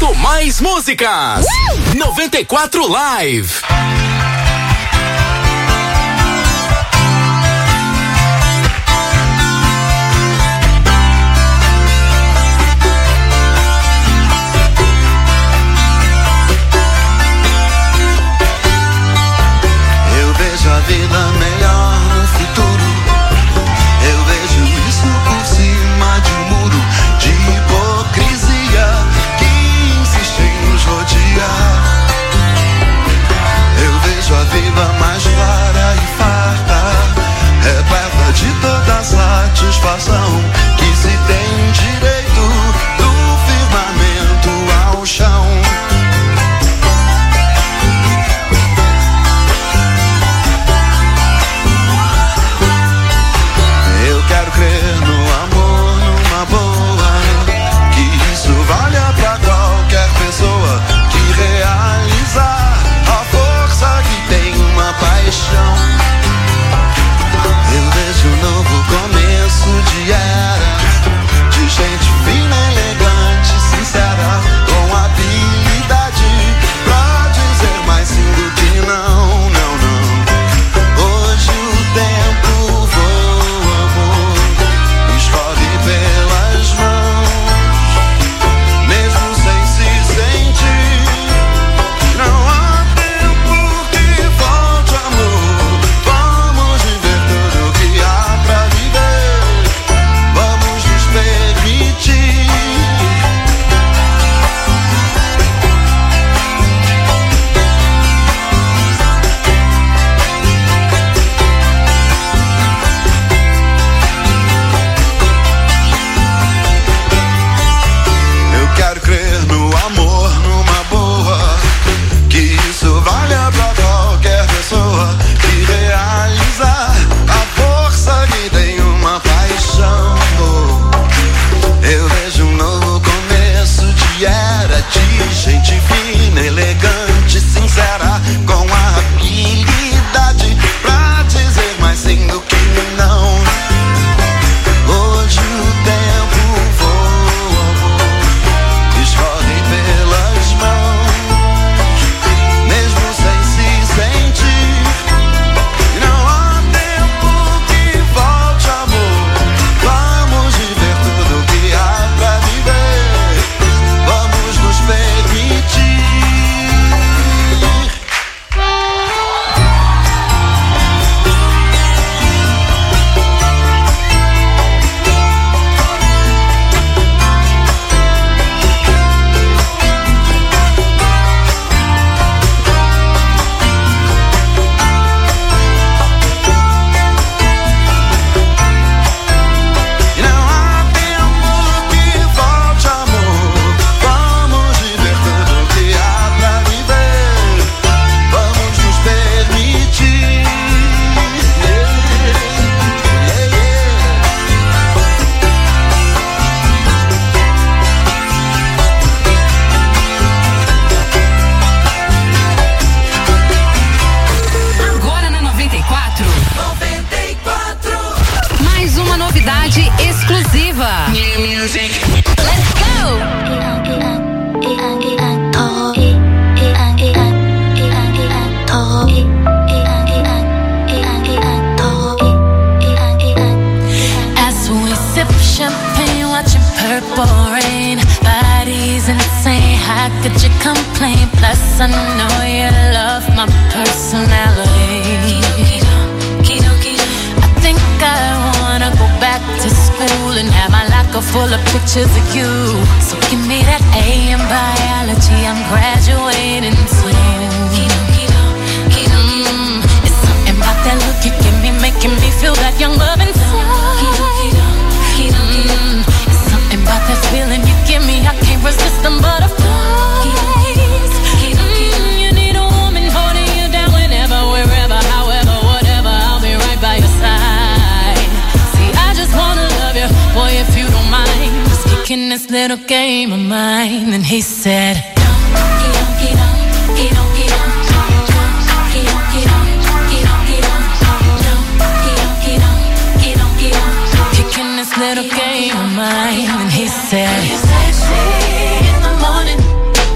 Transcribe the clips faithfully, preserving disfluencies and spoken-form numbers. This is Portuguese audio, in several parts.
Muito mais músicas. Uh! noventa e quatro Live. Eu vejo a vida melhor no futuro. Eu vejo isso por cima de um muro de hipocrisia que insiste em nos rodear. Eu vejo a vida mais clara e farta, repleta de toda satisfação que se tem direito do firmamento ao chão. Eu quero crer no amor, numa boa, que isso valha pra qualquer pessoa que realizar a força que tem uma paixão. Eu vejo um novo começo de era, de gente fina, elegante, sincera, com habilidade pra dizer mais sim do que não, não, não. Hoje o tempo voa, amor, escorre pelas mãos, mesmo sem se sentir. Não há tempo que volte, amor. Vamos viver tudo que há pra viver. Vamos nos permitir. Eu quero crer no amor, numa boa, que isso valha pra qualquer pessoa que realizar a força que tem uma paixão. Eu vejo um novo começo de era, de gente fina, elegante, sincera, com a habilidade pra dizer mais sim do que não. Hoje o tempo voa, amor, escorre pelas mãos, mesmo sem se sentir. Não há tempo que volte, amor. Vamos viver tudo que há pra viver. Vamos nos permitir. E não há tempo que volte, amor. Vamos viver tudo que há pra viver. Vamos nos permitir. Yeah, yeah, Agora na noventa e quatro. noventa e quatro. Mais uma novidade exclusiva. Let's go! As we sip champagne, watching purple rain, bodies insane. How could you complain? Plus, I know you love my personality. I think I wanna go back to school and have my locker full of pictures of you. So give me that A in biology, I'm graduating soon. Mm, it's something about that look you give me, making me feel that young love inside. Mm, it's something about that feeling you give me, I can't resist them butterflies. Mm, you need a woman holding you down whenever, wherever, however, whatever. I'll be right by your side. See, I just wanna love you, boy, if you don't mind. Just kicking this little game of mine. And he said, kicking this little game of mine. And he said, you're sexy in the morning,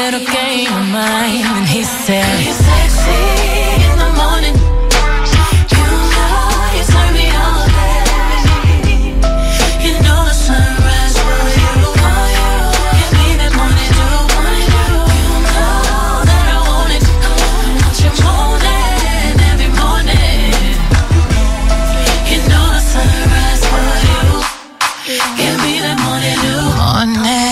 little game of mine. And he said, you're sexy in the morning. You know you turn me on. You know the sunrise for you. Give me that morning dew, morning dew. You know that I want it. I want you moaning every morning. You know the sunrise for you. Give me that morning dew, morning.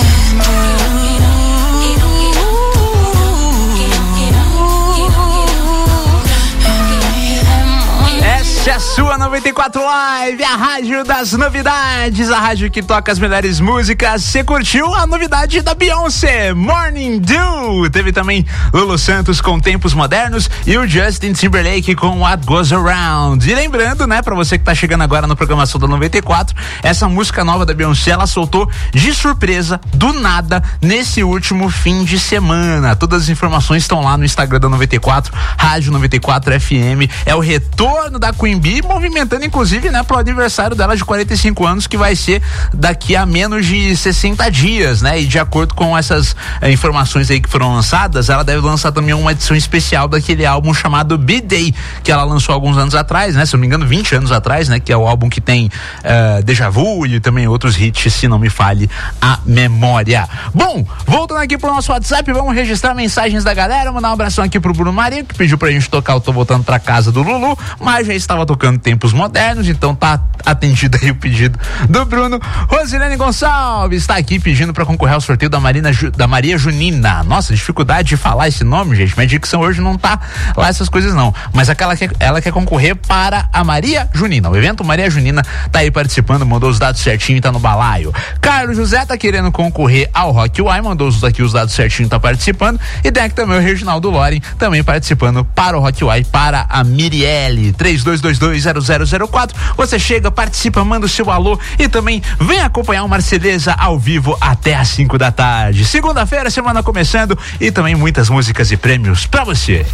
Essa é a sua noventa e quatro Live, a rádio das novidades, a rádio que toca as melhores músicas. Você curtiu a novidade da Beyoncé, Morning Dew? Teve também Lulu Santos com Tempos Modernos e o Justin Timberlake com What Goes Around. E lembrando, né, pra você que tá chegando agora na programação da noventa e quatro, essa música nova da Beyoncé, ela soltou de surpresa, do nada, nesse último fim de semana. Todas as informações estão lá no Instagram da noventa e quatro, Rádio noventa e quatro F M. É o retorno da Queen Bee, movimentando inclusive, né, pro aniversário dela de quarenta e cinco anos, que vai ser daqui a menos de sessenta dias, né? E de acordo com essas eh, informações aí que foram lançadas, ela deve lançar também uma edição especial daquele álbum chamado B-Day, que ela lançou alguns anos atrás, né? Se eu não me engano, vinte anos atrás, né? Que é o álbum que tem uh, Deja Vu e também outros hits, se não me falhe a memória. Bom, voltando aqui pro nosso WhatsApp, vamos registrar mensagens da galera, mandar um abração aqui pro Bruno Marinho, que pediu pra gente tocar o Tô Voltando Pra Casa do Lulu, mas já estava tocando Tempos Modernos, então tá atendido aí o pedido do Bruno. Rosilene Gonçalves está aqui pedindo para concorrer ao sorteio da, Marina, da Maria Junina. Nossa, dificuldade de falar esse nome, gente. Minha dicção hoje não tá lá essas coisas não, mas aquela que ela quer concorrer para a Maria Junina. O evento Maria Junina tá aí participando, mandou os dados certinho e tá no balaio. Carlos José tá querendo concorrer ao Rock Why, mandou os aqui os dados certinho, tá participando. E tem aqui também o Reginaldo Loren, também participando para o Rock Why, para a Mirielle. três dois dois dois zero zero zero quatro. Você chega, participa, manda o seu alô e também vem acompanhar o Marceleza ao vivo até às cinco da tarde. Segunda-feira, semana começando e também muitas músicas e prêmios pra você.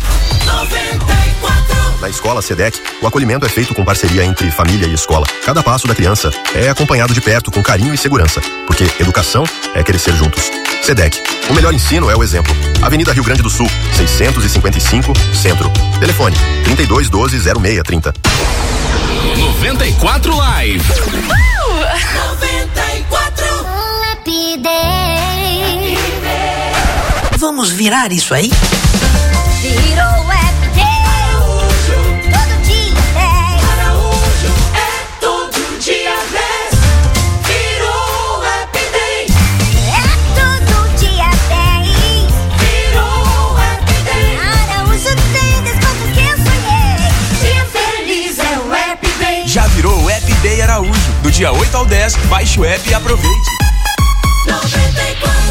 Na escola SEDEC, o acolhimento é feito com parceria entre família e escola. Cada passo da criança é acompanhado de perto com carinho e segurança, porque educação é crescer juntos. SEDEC, o melhor ensino é o exemplo. Avenida Rio Grande do Sul, seiscentos e cinquenta e cinco, Centro. Telefone trinta e dois doze, zero seis trinta. noventa e quatro Live. Uh! noventa e quatro Happy Day. Vamos virar isso aí? Virou Happy Day. Todo dia dez. Araújo é todo dia dez. Virou Happy Day. É todo dia dez. Virou Happy Day. Araújo tem desconto que eu sonhei. Dia feliz é o Happy Day. Já virou o Happy Day Araújo. Do dia oito ao dez, baixe o app e aproveite. noventa e quatro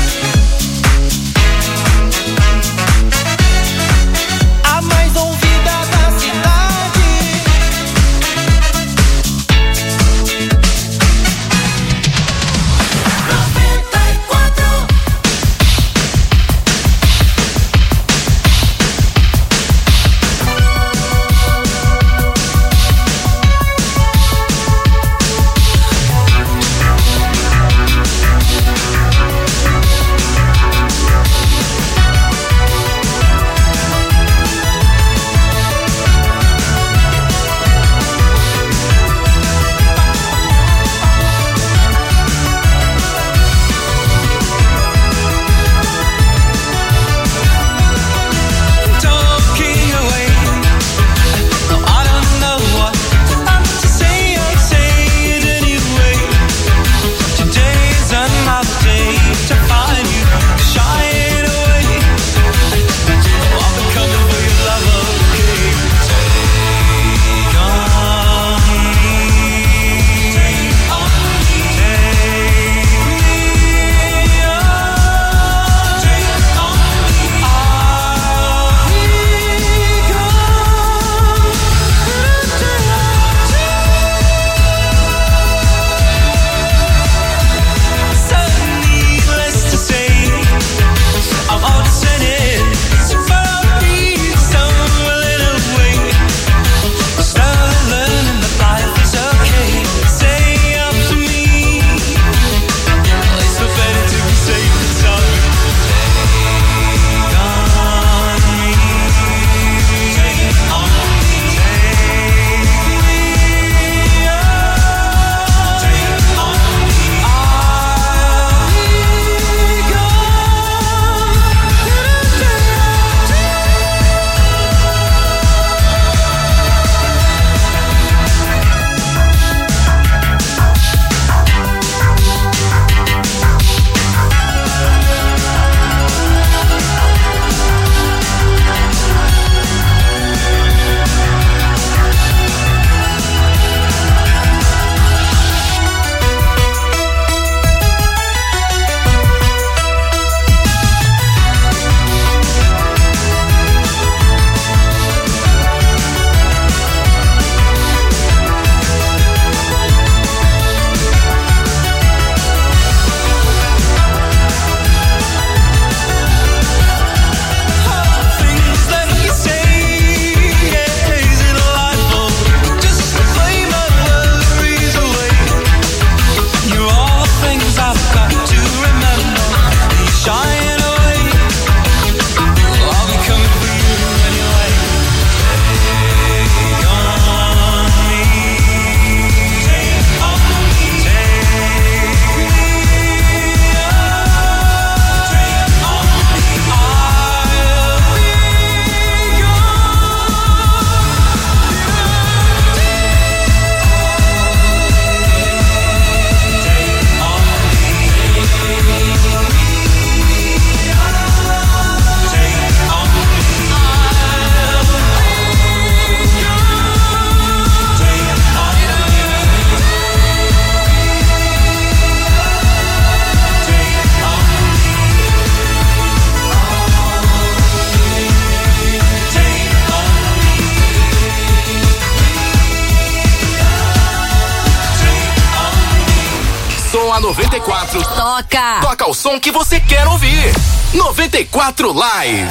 A mais ouvida da cidade. noventa e quatro noventa e quatro. Toca. Toca o som que você quer ouvir. noventa e quatro Live.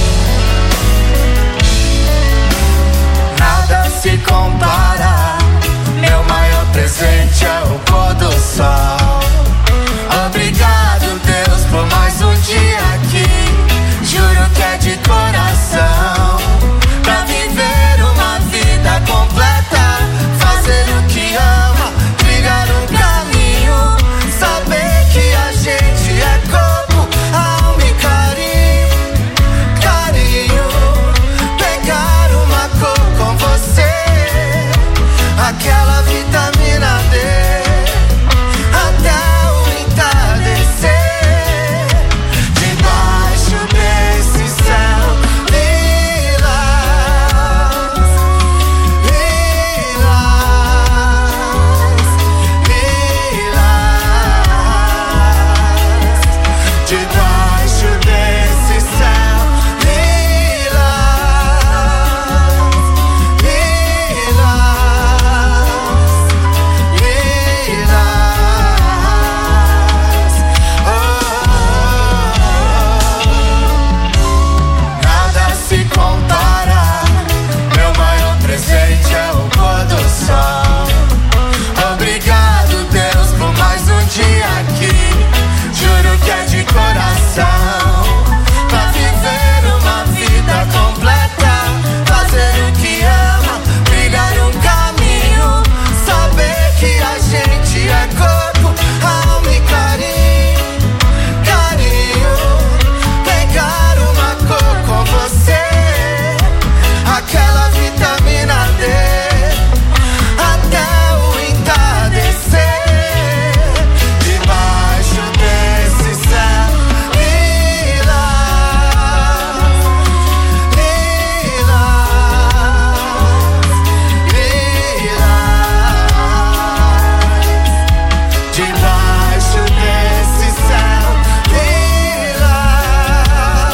Nada se compara. Meu maior presente é o pôr do sol. Obrigado, Deus, por mais um dia aqui. Juro que é de coração. Pra viver uma vida completa, fazer o que ama, trilhar um caminho, saber que a gente é corpo, alma e carinho, carinho. Pegar uma cor com você, aquela vitamina D, até o entardecer, debaixo desse céu lilás, lilás, lilás, debaixo desse céu lilás, lilás, lilás. Oh, nada se compara. Meu maior presente é o pôr do sol. Obrigado, Deus, por mais um dia aqui. Juro que é de coração. Pra viver uma vida completa, fazer o que ama, trilhar um caminho, saber que a gente é corpo, alma e carinho, carinho. Pegar uma cor com você, aquela vitamina D, até o entardecer, debaixo desse céu lilás, lilás, lilás, debaixo desse céu lilás,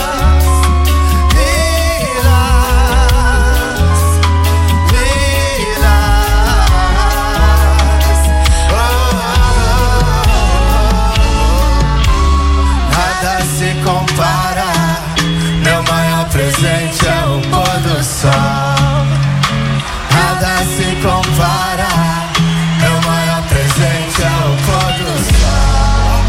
lilás, lilás. Oh, nada se compara. Meu maior presente é o pôr do sol. Nada se compara. Meu maior presente é o pôr do sol.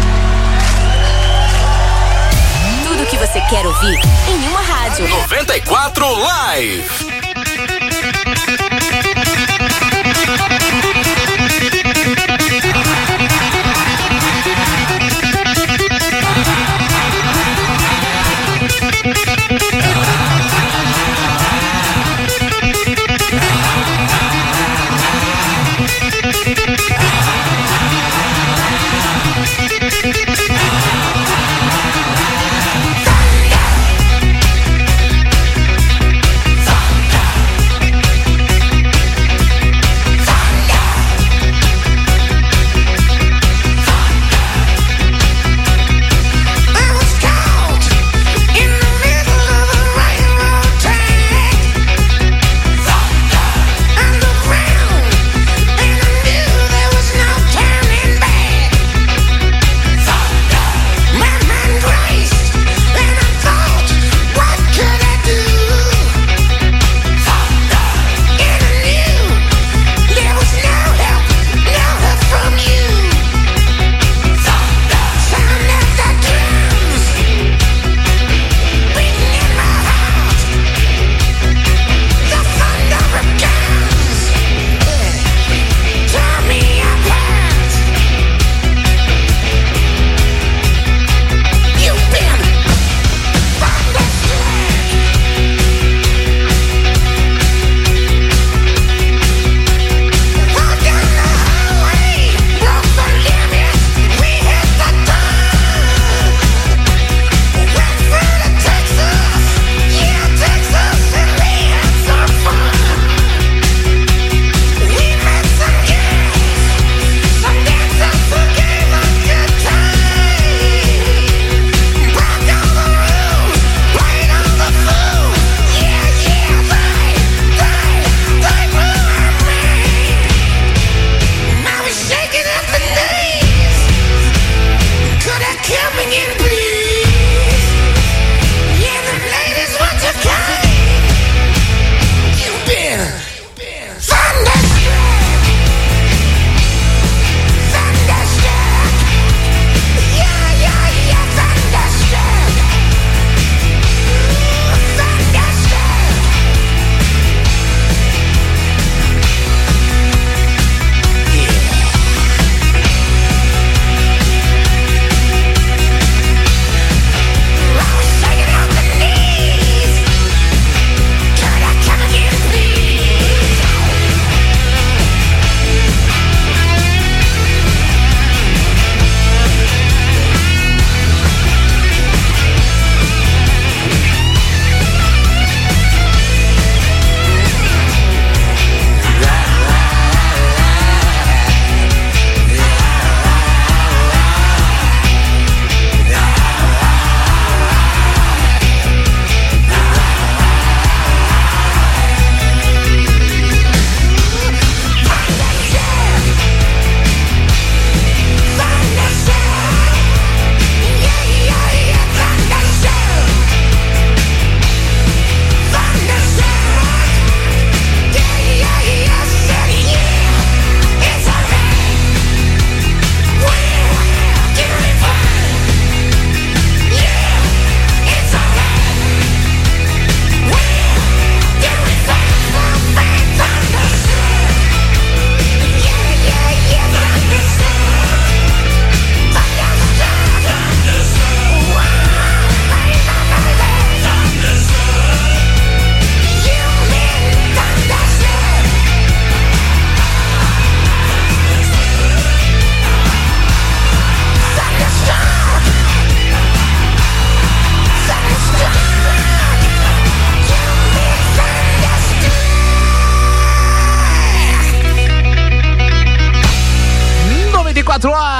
Tudo que você quer ouvir em uma rádio. noventa e quatro Live.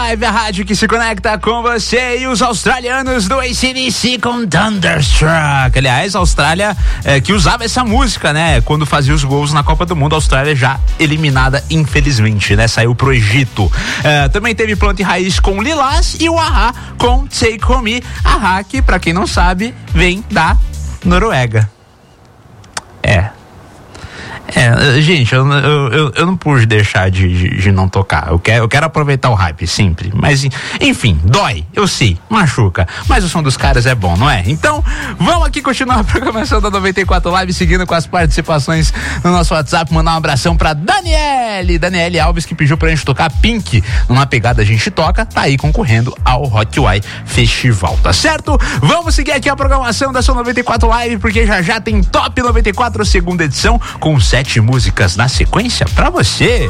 Live, a rádio que se conecta com você, e os australianos do A C D C com Thunderstruck. Aliás, a Austrália é, que usava essa música, né? Quando fazia os gols na Copa do Mundo. A Austrália já eliminada, infelizmente, né? Saiu pro Egito. É, também teve Planta e Raiz com Lilás e o A-ha com Take On Me. A-ha, que pra quem não sabe, vem da Noruega. É. É, gente, eu, eu, eu, eu não pude deixar de, de, de não tocar. Eu quero, eu quero aproveitar o hype, sempre. Mas, enfim, dói, eu sei, machuca. Mas o som dos caras é bom, não é? Então, vamos aqui continuar a programação da noventa e quatro Live, seguindo com as participações no nosso WhatsApp. Mandar um abração pra Daniele, Daniele Alves, que pediu pra gente tocar Pink. Numa pegada a gente toca, tá aí concorrendo ao Hot Uai Festival, tá certo? Vamos seguir aqui a programação da sua noventa e quatro Live, porque já já tem Top noventa e quatro, segunda edição, com sete músicas na sequência pra você.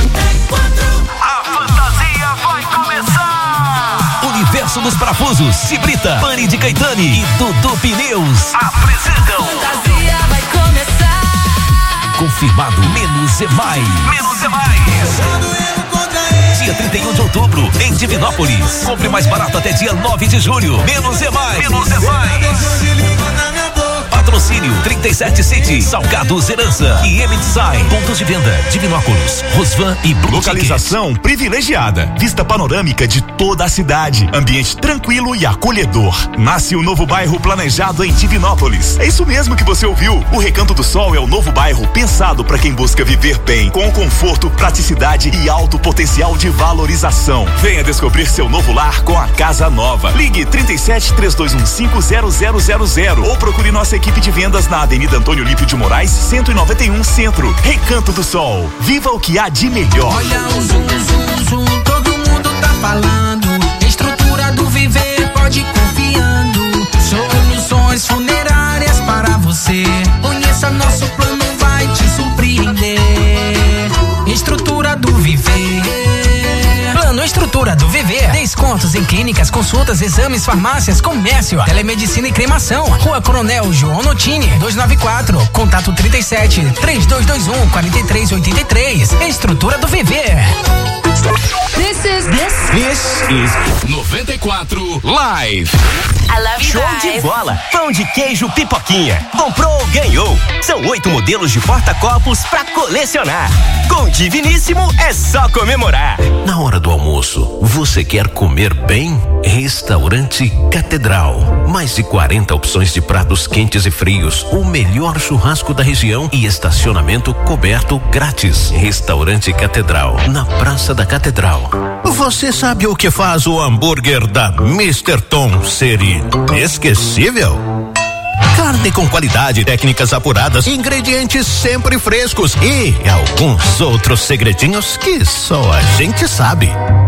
A fantasia vai começar! Universo dos Parafusos, Cibrita, Pani de Caetani e Dudu Pneus Apresentam Fantasia vai começar. Confirmado, menos é mais. Menos é mais. Dia trinta e um de outubro, em Divinópolis. Compre mais barato até dia nove de julho. Menos é mais. Menos é mais. Patrocínio trinta e sete City, Salgados Herança e M Design. Pontos de venda, Divinópolis, Rosvan e Blue Localização Ticket. privilegiada, vista panorâmica de toda a cidade, ambiente tranquilo e acolhedor. Nasce o novo bairro planejado em Divinópolis. É isso mesmo que você ouviu. O Recanto do Sol é o novo bairro pensado para quem busca viver bem, com conforto, praticidade e alto potencial de valorização. Venha descobrir seu novo lar com a Casa Nova. Ligue trinta e sete, três dois um cinco, zero zero zero zero ou procure nossa equipe de vendas na Avenida Antônio Lípio de Moraes, cento e noventa e um Centro. Recanto do Sol. Viva o que há de melhor. Olha o zoom, zoom, zoom, todo mundo tá falando. Estrutura do Viver, pode ir confiando. Soluções funerárias para você. Conheça nosso plano, vai te surpreender. Estrutura do Viver. Plano Estrutura do Viver. Descontos em clínicas, consultas, exames, farmácias, comércio, telemedicina e cremação. Rua Coronel João Notini, duzentos e noventa e quatro. Contato trinta e sete, três dois dois um, quatro três oito três. Estrutura do Viver. This is this. This is noventa e quatro Live. I love you Show guys. de bola! Pão de queijo Pipoquinha. Comprou, ganhou. São oito modelos de porta-copos pra colecionar. Com Diviníssimo é só comemorar. Na hora do almoço, você quer comer bem? Restaurante Catedral. Mais de quarenta opções de pratos quentes e frios, o melhor churrasco da região e estacionamento coberto grátis. Restaurante Catedral, na Praça da Catedral. Você sabe o que faz o hambúrguer da mister Tom ser inesquecível? Carne com qualidade, técnicas apuradas, ingredientes sempre frescos e alguns outros segredinhos que só a gente sabe.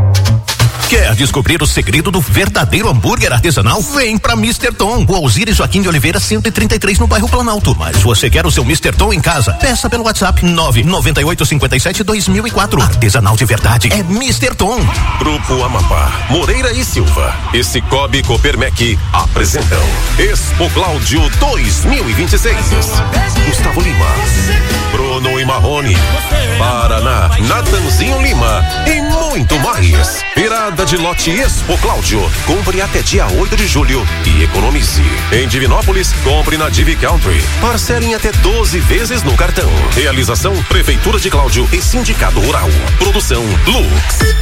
Quer descobrir o segredo do verdadeiro hambúrguer artesanal? Vem pra mister Tom, o Alzire Joaquim de Oliveira cento e trinta e três no bairro Planalto. Mas você quer o seu mister Tom em casa? Peça pelo WhatsApp nove nove oito cinco sete dois mil e quatro. Artesanal de verdade é mister Tom. Grupo Amapá, Moreira e Silva e Cicobi Copermec apresentam Expo Cláudio dois mil e vinte e seis. Gustavo Lima, Bruno e Marrone, Paraná, Natanzinho Lima e muito mais. Virada de lote Expo Cláudio. Compre até dia oito de julho e economize. Em Divinópolis, compre na Divi Country. Parcele em até doze vezes no cartão. Realização Prefeitura de Cláudio e Sindicato Rural. Produção Lux.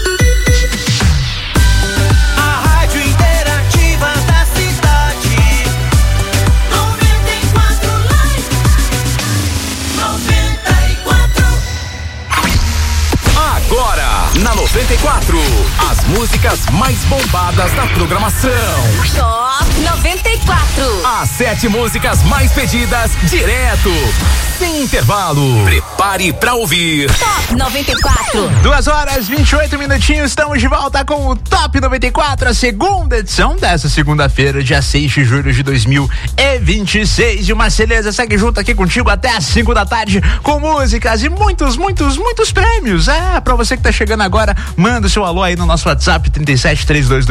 Na noventa e quatro, as músicas mais bombadas da programação. Top noventa e quatro. As sete músicas mais pedidas direto, sem intervalo. Prepare pra ouvir. Top noventa e quatro. Duas horas, vinte e oito minutinhos, estamos de volta com o Top noventa e quatro, a segunda edição dessa segunda-feira, dia seis de julho de dois mil e vinte e seis. E uma Celeza segue junto aqui contigo até às cinco da tarde, com músicas e muitos, muitos, muitos prêmios. É, pra você que tá chegando agora, manda o seu alô aí no nosso WhatsApp trinta e sete, três dois dois dois,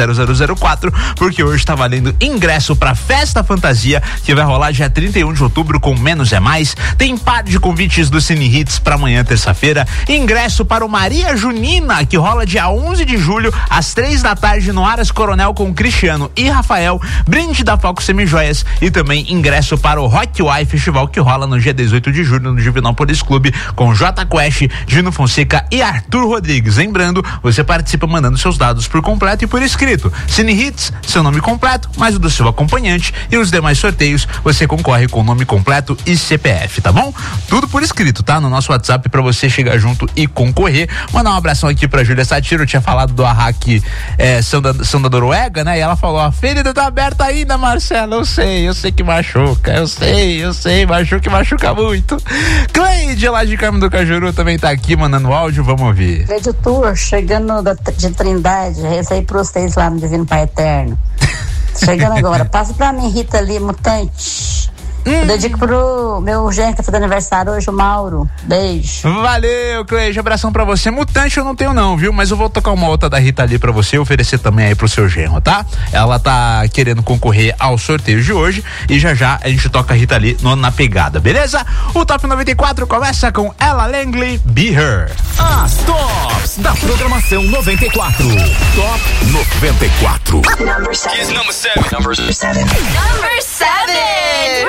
zero zero zero quatro, porque hoje tá valendo ingresso pra Festa Fantasia, que vai rolar dia trinta e um de outubro com Menos é Mais. Tem par de convites do Cine Hits pra amanhã, terça-feira. Ingresso para o Maria Junina, que rola dia onze de julho, às três da tarde, no Aras Coronel, com Cristiano e Rafael. Brinde da Foco Semijoias e também ingresso para o Rock Why Festival, que rola no dia dezoito de julho no Divinópolis Clube, com J Quest, Gino Fonseca e Arthur Rodrigues. Lembrando, você participa mandando seus dados por completo e por escrito. Cine Hits, seu nome completo, mais o do seu acompanhante, e os demais sorteios você concorre com nome completo e C P F, tá bom? Tudo por escrito, tá? No nosso WhatsApp pra você chegar junto e concorrer. Mandar um abração aqui pra Júlia Satiro. Eu tinha falado do Arraque é, São, da, São da Noruega, né? E ela falou: a ferida tá aberta ainda, Marcela. Eu sei, eu sei que machuca, eu sei, eu sei, machuca e machuca muito. Cleide, lá de Carmo do Cajuru, também tá aqui mandando áudio, vamos ouvir. Cleide Tour, chegando da, de Trindade, esse aí pra vocês lá no Divino Pai Eterno. Chegando agora, passa pra mim, Rita Lee, Mutante. Hum. Eu dedico pro meu genro que tá fazendo aniversário hoje, o Mauro. Beijo. Valeu, Cleide, abração pra você. Mutante eu não tenho não, viu? Mas eu vou tocar uma outra da Rita ali pra você, oferecer também aí pro seu genro, tá? Ela tá querendo concorrer ao sorteio de hoje e já já a gente toca a Rita ali no, na pegada, beleza? O Top noventa e quatro começa com Ella Langley, Be Her. As tops da programação noventa e quatro. Top noventa e quatro. Number seven. Number seven. Number seven. Number seven.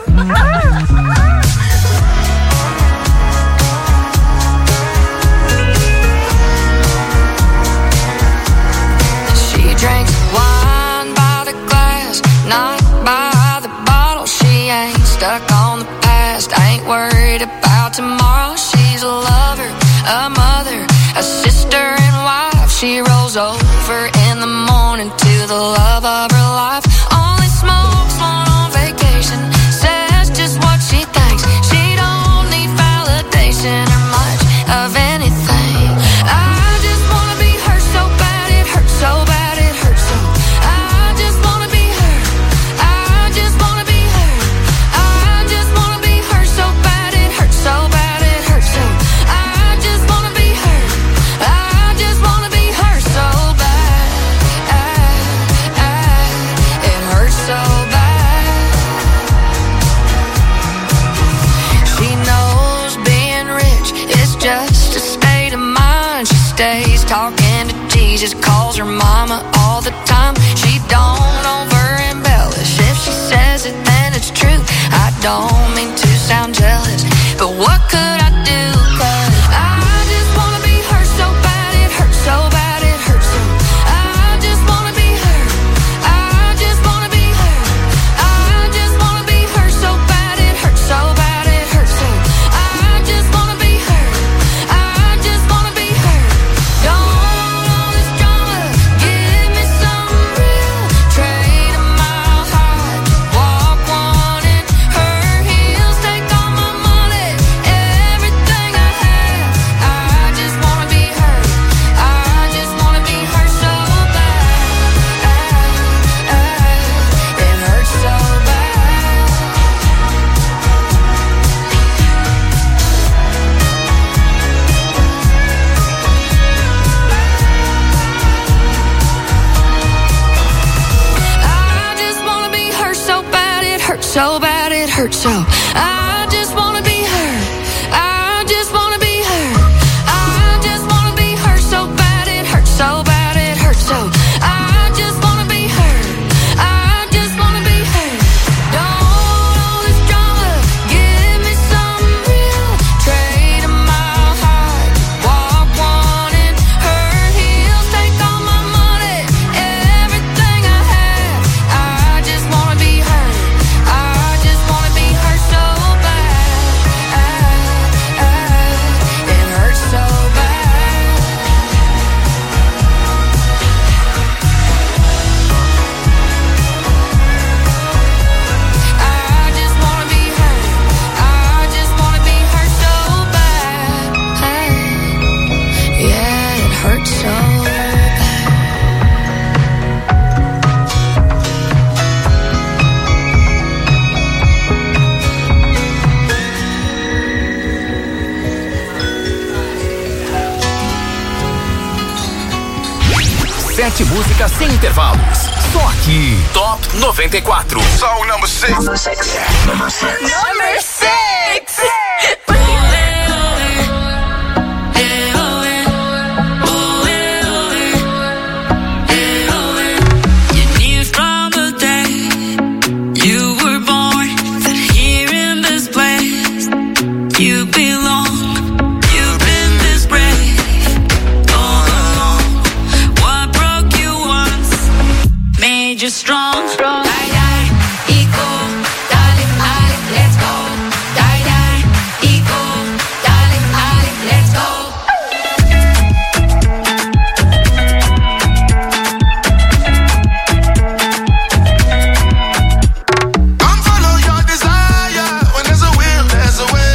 She drinks wine by the glass, not by the bottle. She ain't stuck on the past, ain't worried about tomorrow. She's a lover, a mother, a sister and wife. She rolls over in the morning to the love of her life. Only smokes one on vacation, says just what she thinks. She don't need validation or much of anything. I just wanna be her so bad, it hurts so bad, it hurts so. I just wanna be her, I just wanna be her. I just wanna be her so bad, it hurts so bad, it hurts so. I just wanna be her, I just wanna be her so bad. It hurts so bad. She knows being rich is just a state of mind. She stays talking to Jesus, calls her mama all the time. She don't over embellish, if she says it then it's true. I don't mean to sound jealous, but what could I do? 'Cause I just wanna be her so bad, it hurts so bad, it hurts so. I just wanna be her, I just wanna be her. I just wanna be her so bad, it hurts so bad, it hurts so. I just wanna be her, I just wanna be her. Don't want all this drama, give me some real. Trade a mile high, walk one in her heels. Take all my money, everything I have. I just wanna be her, I just wanna be her so bad. It hurts so bad. I just wanna be her so bad, it hurts so bad, it hurts so. I just wanna be her, I just wanna be her. I just wanna be her so bad, it hurts so bad, it hurts so. I just wanna be her, I just wanna be her. Don't want all this drama, give me some real. Trade a mile high, walk one in her heels. Take all my money, everything I have. I just wanna be her, I just wanna be her so bad. sete músicas sem intervalos. Só aqui, Top noventa e quatro. Song number six. Number six. Number six. Number six. You belong, you've been this brave all along. What broke you once made you strong. Die, die, equal, darling, Ali, let's go. Die, die, equal, darling, Ali, let's go. Come follow your desire. When there's a will, there's a way.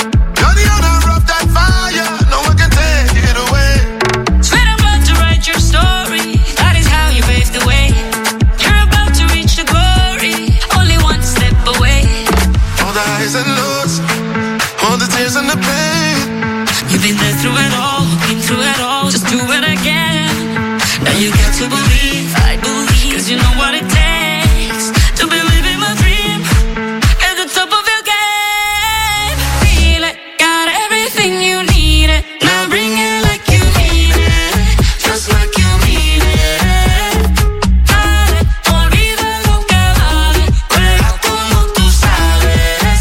And lows, all the tears and the pain. You've been there through it all, been through it all. Just do it again. Now you got to believe, I believe, cause you know what it takes to believe in my dream. At the top of your game, feel it, got everything you need it. Now bring it like you mean it, just like you mean it. Dale, olvida lo que vale, juega como tú sabes.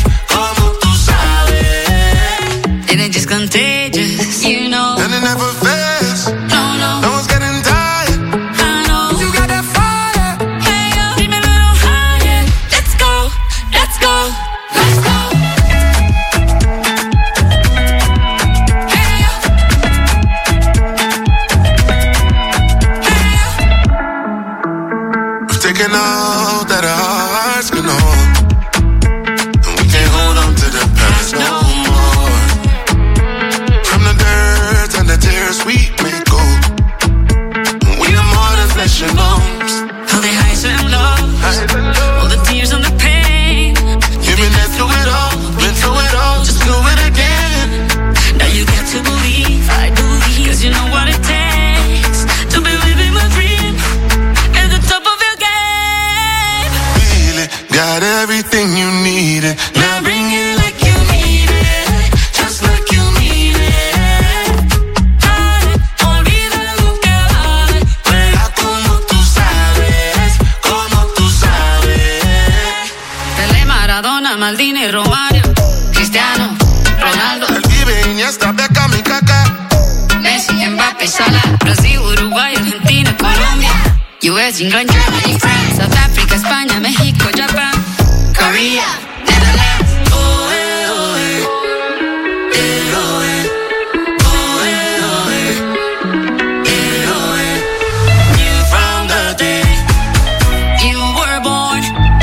And it's just contagious, you know. And it never fails. No, no. No one's getting tired. I know. You got that fire. Hey, yo. Dream a little higher. Let's go. Let's go. Let's go. Hey, yo. Hey, yo. We've taken all that our hearts can hold. And we can't hold on to the past no more. And the tears we may go. We are more than flesh and bones. All the highs and lows, all the tears and the pain. You've been there through it all, been through it all. Just do it again. Now you got to believe, I believe, cause you know what it takes to believe in my dream. At the top of your game, feel it, got everything you needed. Now bring it like you mean it, just like you mean it. Maradona, Maldini, Romario, Cristiano, Ronaldo. El Vive, Iniesta, Beckham y Kaká. Messi, Mbappé, Salah. Brasil, Uruguay, Argentina, Colombia. U S, England, Germany, France, South Africa, España, México, Japan, Korea, Netherlands. Oh, eh, oh, eh. Eh, oh, eh. Oh, eh, oh, eh. Eh, oh, eh. Knew from the day you were born.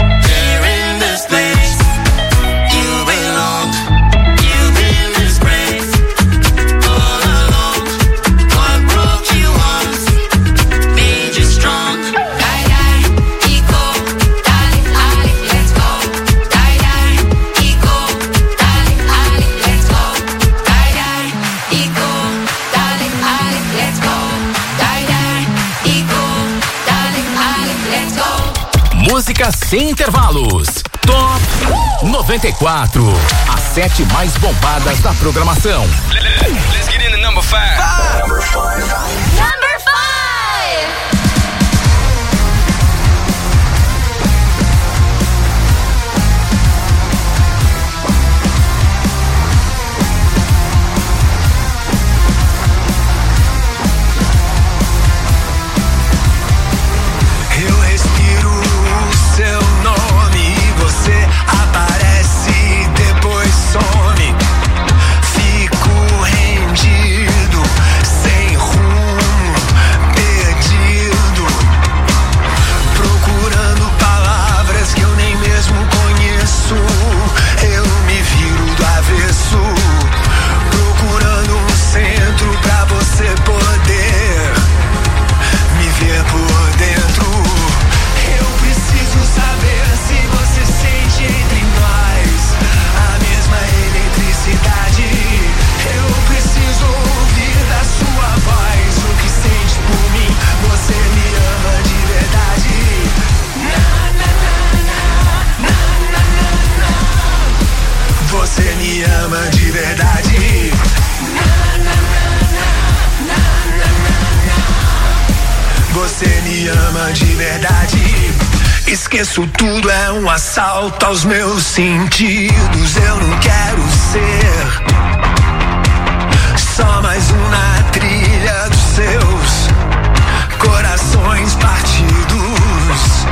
Música sem intervalos. Top noventa e quatro. As sete mais bombadas da programação. Let's get into number five. Number five. Number five. Some ama de verdade. Esqueço tudo, é um assalto aos meus sentidos. Eu não quero ser só mais um na trilha dos seus corações partidos,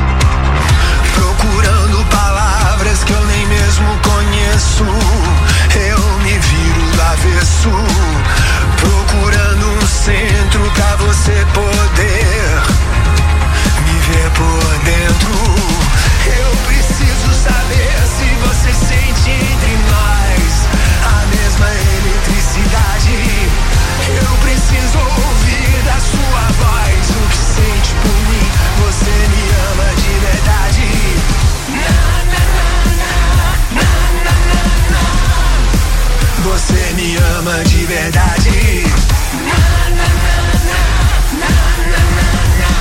procurando palavras que eu nem mesmo conheço. Eu me viro do avesso, procurando um centro pra você poder me ver por dentro. Eu preciso saber se você sente entre nós a mesma eletricidade. Eu preciso ouvir da sua voz o que sente por mim. Você me ama de verdade. Na, na, na, na, na, na, na. Você me ama de verdade. Na, na, na, na, na, na, na.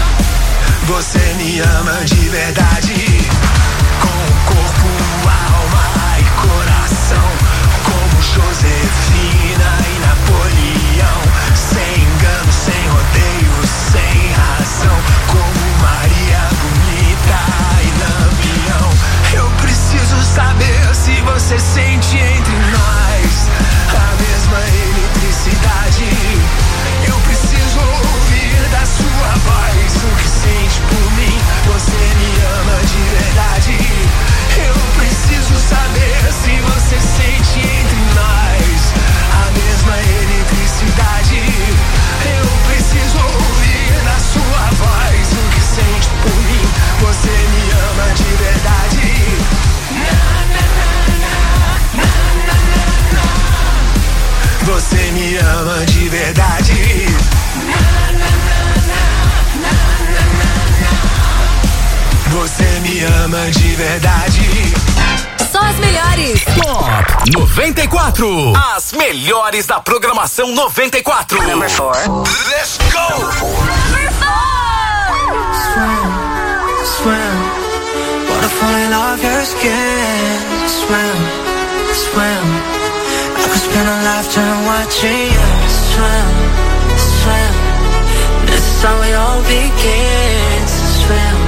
Você me ama de verdade. Com corpo, alma e coração, como Josefina e Napoleão. Sem engano, sem rodeio, sem razão, como Maria Bonita e Lampião. Eu preciso saber se você sente entre nós a mesma eletricidade. Eu preciso ouvir da sua voz o que sente por mim. Você me ama de verdade. Eu preciso saber se você sente entre nós a mesma eletricidade. Eu preciso ouvir da sua voz o que sente por mim. Você me ama de verdade. Na, na, na, na, na, na, na. Você me ama de verdade. Na, na, na, na, na, na, na. Você me ama de verdade. Só as melhores. Top noventa e quatro. As melhores da programação noventa e quatro. Number four. Let's go. Number four. Swim, swim, waterfall in off your skin. Swim, swim, I could spend a lifetime watching you swim, swim. This is how it all begins. Swim,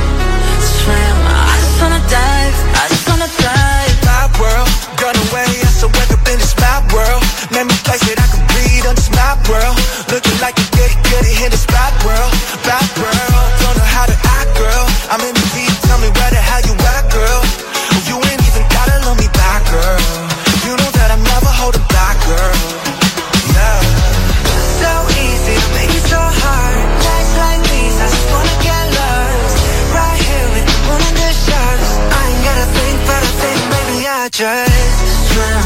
swim, I just wanna dive, I just wanna dive. My world, gone away, I so wake up in this my world. Name a place that I can breathe on this my world. Looking like a goody goody in this bad world, bad world. Don't know how to act, girl. I'm in the deep, tell me where the hell you at, girl. You ain't even gotta love me back, girl. You know that I'm never holding back, girl. Yeah. So easy to make it so hard. Nights like these, I just wanna get lost. Right here with the moon and the stars. I ain't gotta think, but I think maybe I just swim,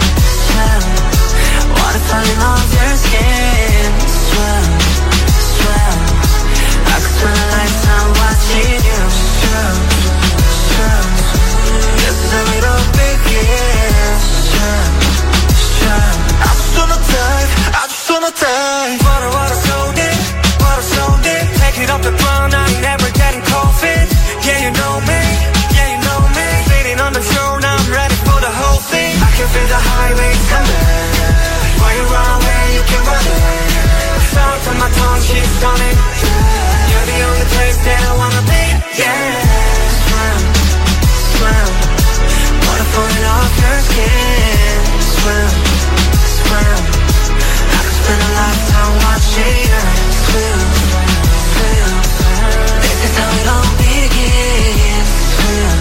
swim. Waterfalling off your skin. Swim, swim. I could spend a lifetime watching you swim, swim. This is how it all begins. Swim, swim. I just wanna dive, I just wanna dive. Water, water so deep, water so deep. Take it off the ground, I ain't never getting cold feet. Yeah, you know me, yeah, you know me. Sitting on the throne, I'm ready for the whole thing. I can feel the highways coming. While you run away, you can run it. The sound of my tongue keeps stunning. You're the only place that I wanna be, yeah. Swim, swim. Water falling off your skin. Swim, swim. I could spend a lifetime watching you swim, swim. This is how it all begins. Swim,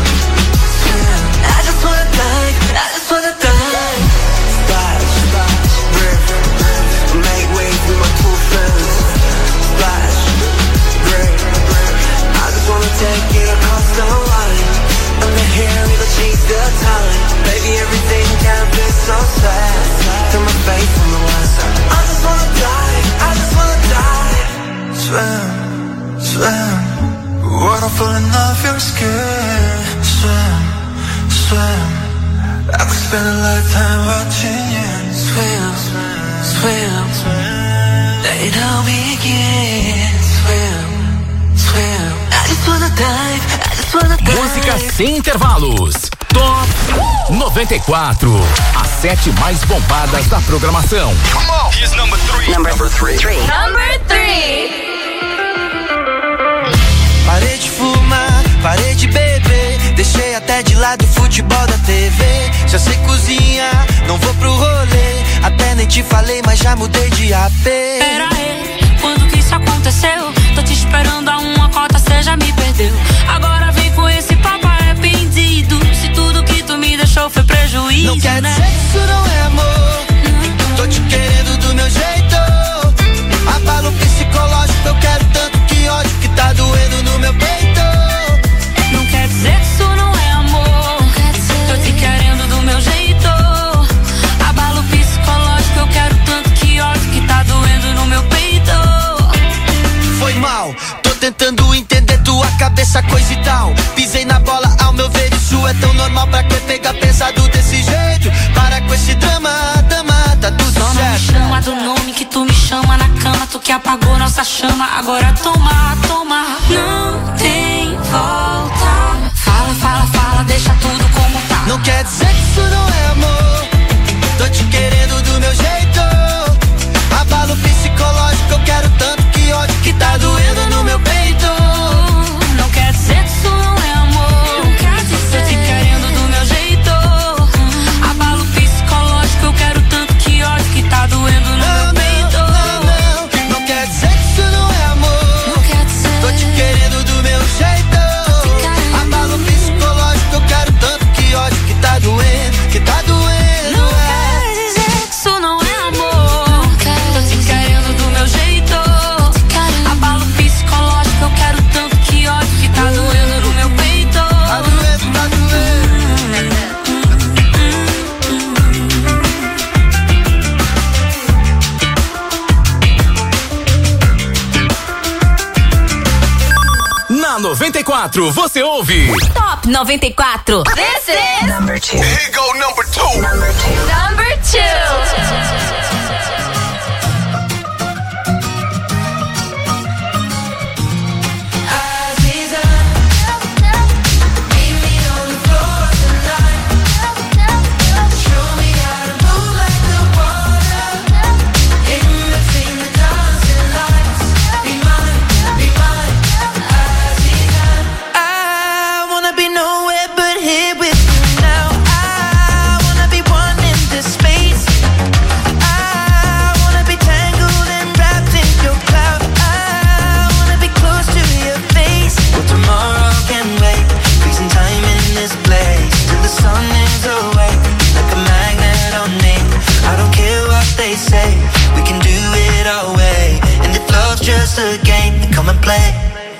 swim. I just wanna dive, I just wanna dive. Splash, splash, rip, make waves with my two friends. Splash, rip, I just wanna take it across the line. Under here, we gon' chase the time. Baby, everything can be so sad. Turn my face from the west. I just wanna die, I just wanna die. Swim, swim, water falling off your skin. Swim, swim, I could spend a lifetime watching you swim, swim, swim. It all begins. Swim, swim. I just wanna dive, I just wanna dive. Música sem intervalos. Top noventa e quatro. As sete mais bombadas da programação. Come on. Here's number three. Number, number three. three. Number three. já sei cozinhar, não vou pro rolê. Até nem te falei, mas já mudei de A P. Pera aí, quando que isso aconteceu? Tô te esperando a uma cota, cê já me perdeu. Agora vem com esse papo arrependido. Se tudo que tu me deixou foi prejuízo, não quer né? dizer que isso não é amor. Não. Tô te querendo do meu jeito. Abalo psicológico, eu quero tanto que ódio que tá doendo no meu peito. Não quer dizer que isso não é amor. Tô te querendo do meu jeito. Abalo psicológico, eu quero tanto que ódio que tá doendo no meu peito. Foi mal, tô tentando entender tua cabeça, coisa e tal. Pisei na bola, ao meu ver isso é tão normal. Pra que pegar pesado desse jeito? Para com esse drama, dama, tá tudo só certo. Não me chama do nome que tu me chama na cama. Tu que apagou nossa chama, agora toma, toma. Não tem volta. Fala, fala, fala, deixa tudo como tá. Não quer dizer que isso não é amor. Tô te querendo do meu jeito. Abalo psicológico, eu quero tanto que ódio que tá doendo no meu peito. Não quer dizer que isso não é amor. Não quer dizer. Tô te querendo do meu jeito. Abalo psicológico, eu quero tanto que ódio que tá doendo no não, meu peito. Não, não, não, não quer dizer que isso não é amor. Não quer dizer. Tô te querendo do meu jeito. Abalo psicológico, eu quero tanto que ódio que tá doendo, que tá doendo. Não é. Quer dizer que isso não é amor. Tô te querendo do meu jeito. Abalo psicológico, eu quero tanto que ódio que tá doendo no meu peito. Tá doendo, tá doendo. Na noventa e quatro, você ouve Top noventa e quatro. This is Number two. Here you go, number two. Number two. Number two. Just a game, then come and play.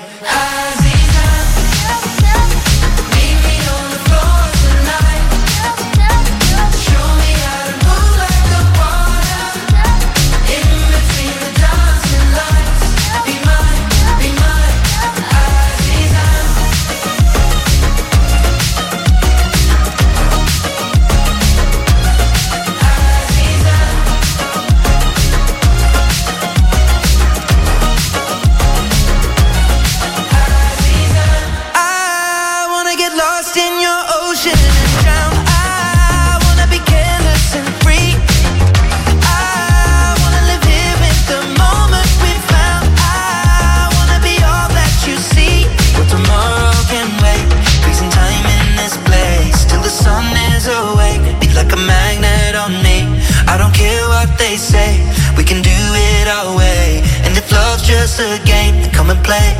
Just a game, then come and play.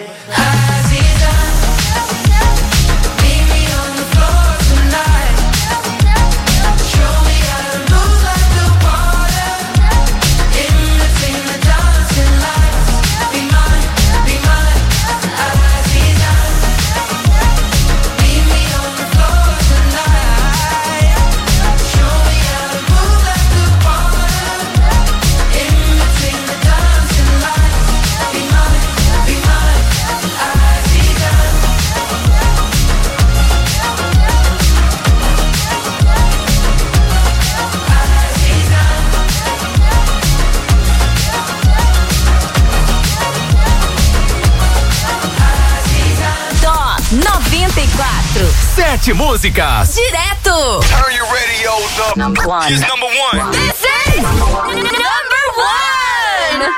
Sete músicas. Direto. Turn your radios up. Number one. Here's number one. This is number one.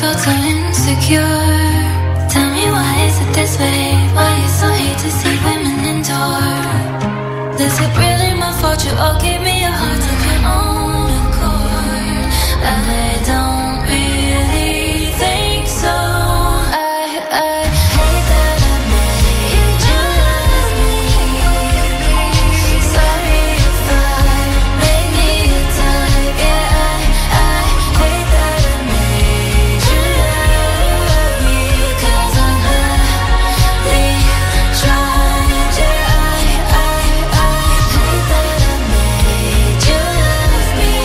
felt so insecure. Tell me why is it this way? Why you so hate to see women endure? Is it really my fault you all gave me a heart of your own accord? I don't really think so. I, I hate that I made you love me. Sorry if I made me a type. Yeah, I, I hate that I made you love me. Cause I'm really trying. Yeah, I, I, I hate that I made you love me.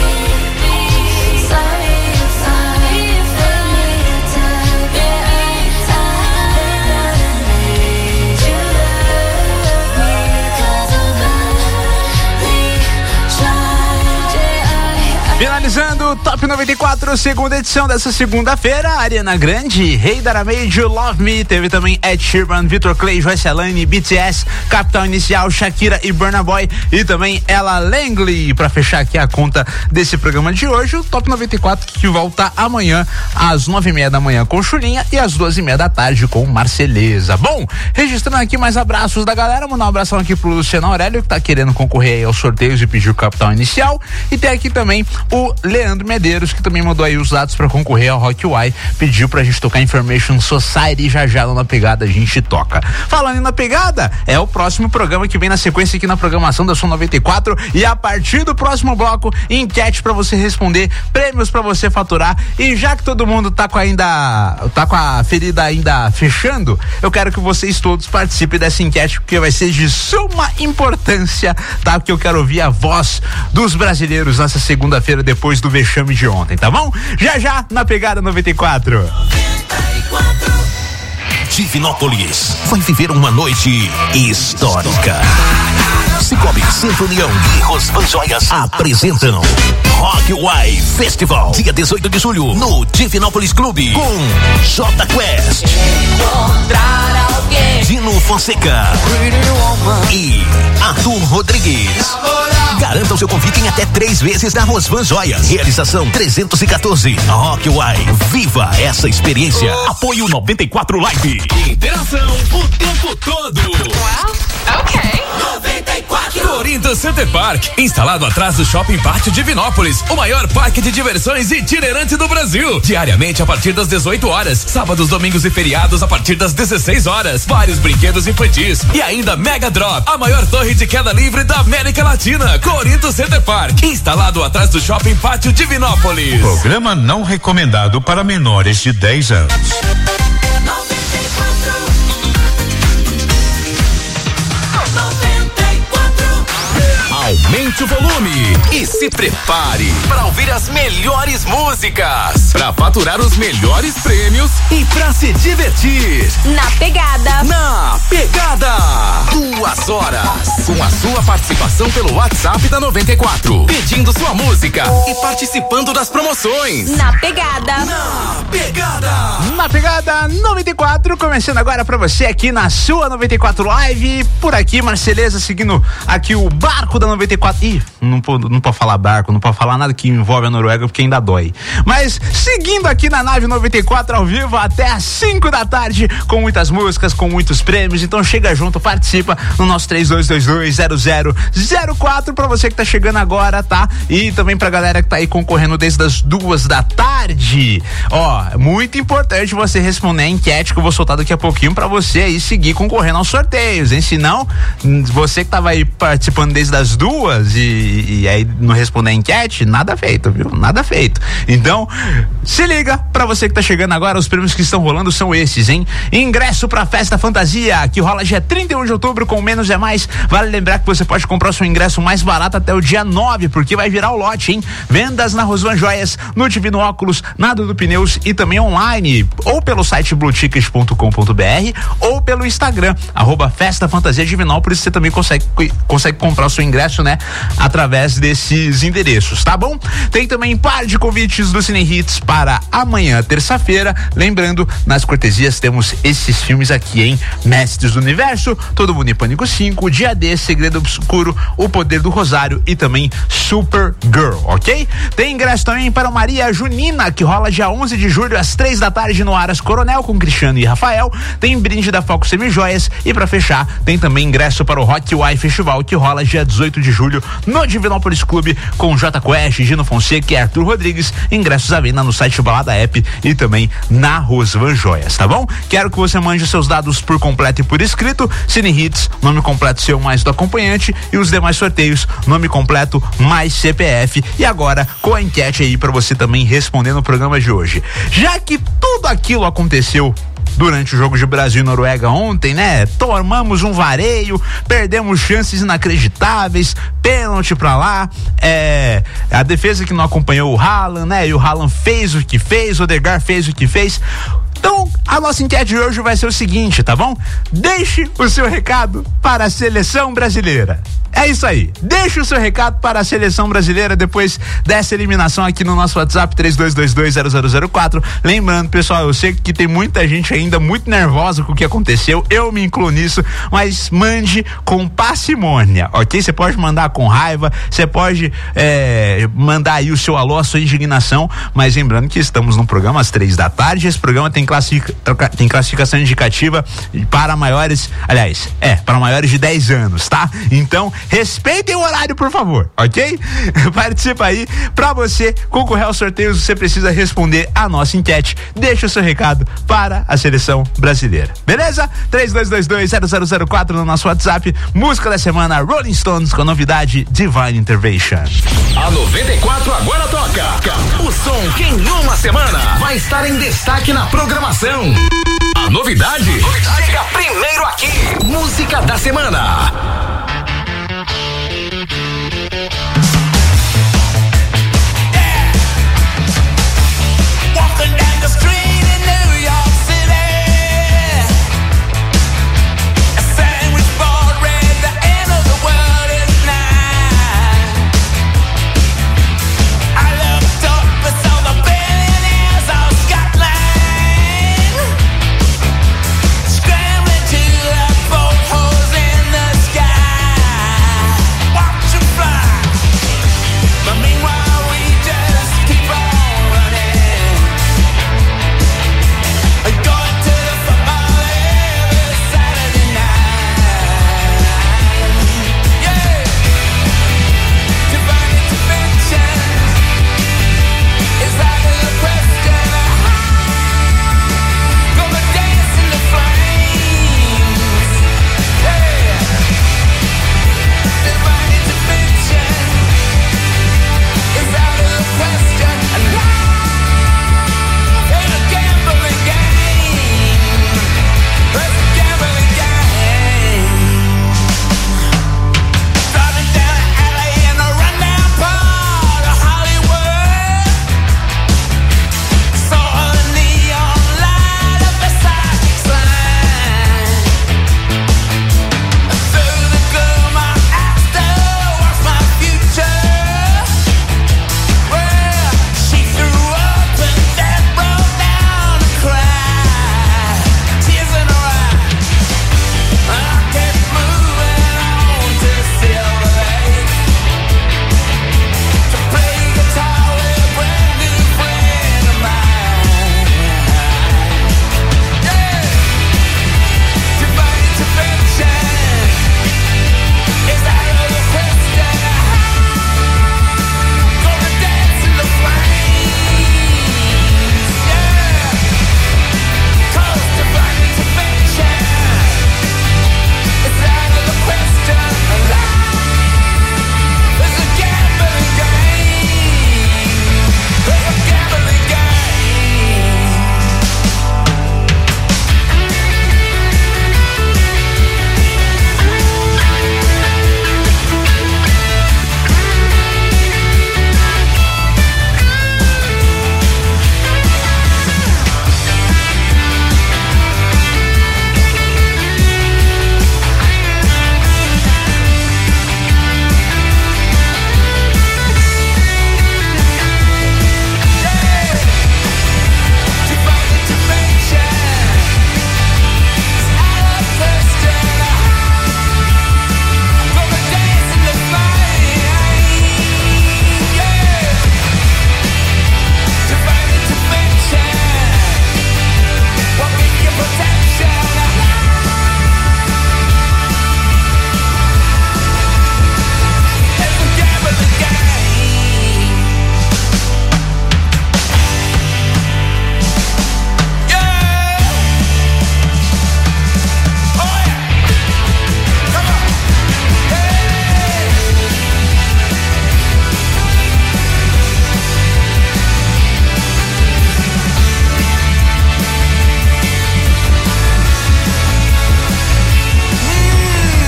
Sorry if I made me a type. Yeah, I, I hate that I made you love me. Cause I'm really trying. Yeah, I, I Finalizando o Top noventa e quatro, segunda edição dessa segunda-feira, Ariana Grande, Hey That I Made You Love Me, teve também Ed Sheeran, Victor Clay, Joyce Alane, B T S, Capital Inicial, Shakira e Burna Boy e também Ella Langley. Pra fechar aqui a conta desse programa de hoje, o Top noventa e quatro que volta amanhã às nove e meia da manhã com Chulinha e às duas e meia da tarde com Marceleza. Bom, registrando aqui mais abraços da galera, mandar um abração aqui pro Luciano Aurélio, que tá querendo concorrer aí aos sorteios e pediu Capital Inicial, e tem aqui também o Leandro Medeiros, que também mandou aí os dados pra concorrer ao Rock Y, pediu pra gente tocar Information Society, e já já lá na pegada a gente toca. Falando em na pegada, é o próximo programa que vem na sequência aqui na programação da Som noventa e quatro, e a partir do próximo bloco, enquete pra você responder, prêmios pra você faturar, e já que todo mundo tá com ainda, tá com a ferida ainda fechando, eu quero que vocês todos participem dessa enquete, porque vai ser de suma importância, tá? Porque eu quero ouvir a voz dos brasileiros nessa segunda-feira, depois do vexame de ontem, tá bom? Já já na pegada noventa e quatro. Divinópolis vai viver uma noite histórica. Cicobi, Centro União e Rosvan Joias apresentam Rock Y Festival, dia dezoito de julho, no Divinópolis Clube, com J Quest, Encontrar alguém. Dino Fonseca e Arthur Rodrigues. Garanta o seu convite em até três vezes na Rosvan Joias. Realização trezentos e quatorze. Rock Y. Viva essa experiência. Apoio noventa e quatro Live. Interação o tempo todo. Ok. noventa e quatro. Corinto Center Park, instalado atrás do Shopping Pátio Divinópolis, o maior parque de diversões itinerante do Brasil. Diariamente a partir das dezoito horas, sábados, domingos e feriados a partir das dezesseis horas. Vários brinquedos infantis e ainda Mega Drop, a maior torre de queda livre da América Latina. Corinto Center Park, instalado atrás do Shopping Pátio Divinópolis. Programa não recomendado para menores de dez anos. Aumente o volume e se prepare para ouvir as melhores músicas, para faturar os melhores prêmios e para se divertir. Na pegada. Na pegada. Duas horas com a sua participação pelo WhatsApp da noventa e quatro, pedindo sua música e participando das promoções. Na pegada. Na pegada. Na pegada noventa e quatro, começando agora pra você aqui na sua noventa e quatro Live. Por aqui, Marceleza, seguindo aqui o barco da noventa e quatro. Ih, não pode, não pode falar barco, não pode falar nada que envolve a Noruega, porque ainda dói. Mas seguindo aqui na nave noventa e quatro ao vivo até às cinco da tarde, com muitas músicas, com muitos prêmios. Então chega junto, participa no nosso três dois dois dois zero zero zero quatro pra você que tá chegando agora, tá? E também pra galera que tá aí concorrendo desde as duas da tarde. Ó, muito importante você responder a enquete que eu vou soltar daqui a pouquinho pra você aí seguir concorrendo aos sorteios, hein? Senão, você que tava aí participando desde as duas e, e aí não responder a enquete, nada feito, viu? Nada feito. Então, se liga, pra você que tá chegando agora, os prêmios que estão rolando são esses, hein? Ingresso pra Festa Fantasia, que rola dia trinta e um de outubro com Menos é Mais. Vale lembrar que você pode comprar o seu ingresso mais barato até o dia nove, porque vai virar o lote, hein? Vendas na Rosvan Joias, no Divino Óculos, na Dudu Pneus e também online, ou pelo site blue ticket ponto com ponto b r ou pelo Instagram, arroba Festa Fantasia Divinópolis. Você também consegue, consegue comprar o seu ingresso, né? Através desses endereços, tá bom? Tem também par de convites do Cine Hits para amanhã, terça-feira. Lembrando, nas cortesias temos esses filmes aqui, hein? Mestres do Universo, Todo Mundo em Pânico Pânico cinco, Dia D, Segredo Obscuro, O Poder do Rosário e também Supergirl, ok? Tem ingresso também para o Maria Junina, que rola dia onze de julho às três da tarde no Aras Coronel com Cristiano e Rafael. Tem brinde da Foco Semijoias e para fechar tem também ingresso para o Rock Y Festival, que rola dia dezoito de julho no Divinópolis Clube com J Quest, Gino Fonseca e Arthur Rodrigues. Ingressos à venda no site Balada App e também na Rosvan Joias, tá bom? Quero que você mande seus dados por completo e por escrito. Cine Hits, nome completo seu mais do acompanhante, e os demais sorteios, nome completo mais C P F. E agora com a enquete aí para você também responder no programa de hoje. Já que tudo aquilo aconteceu durante o jogo de Brasil e Noruega ontem, né? Tomamos um vareio, perdemos chances inacreditáveis, pênalti pra lá, é, a defesa que não acompanhou o Haaland, né? E o Haaland fez o que fez, o Odegaard fez o que fez. Então, a nossa enquete de hoje vai ser o seguinte, tá bom? Deixe o seu recado para a seleção brasileira. É isso aí. Deixe o seu recado para a seleção brasileira depois dessa eliminação aqui no nosso WhatsApp três dois dois dois zero zero zero quatro. Lembrando, pessoal, eu sei que tem muita gente ainda muito nervosa com o que aconteceu. Eu me incluo nisso, mas mande com parcimônia, ok? Você pode mandar com raiva, você pode é, mandar aí o seu alô, a sua indignação, mas lembrando que estamos num programa às três da tarde. Esse programa tem, classific, tem classificação indicativa para maiores, aliás, é, para maiores de dez anos, tá? Então, respeitem o horário, por favor, ok? Participa aí. Pra você concorrer aos sorteios, você precisa responder a nossa enquete. Deixa o seu recado para a seleção brasileira, beleza? três dois dois dois zero zero zero quatro no nosso WhatsApp. Música da semana, Rolling Stones com a novidade Divine Intervention. A noventa e quatro agora toca o som que em uma semana vai estar em destaque na programação. A novidade chega primeiro aqui. Música da semana.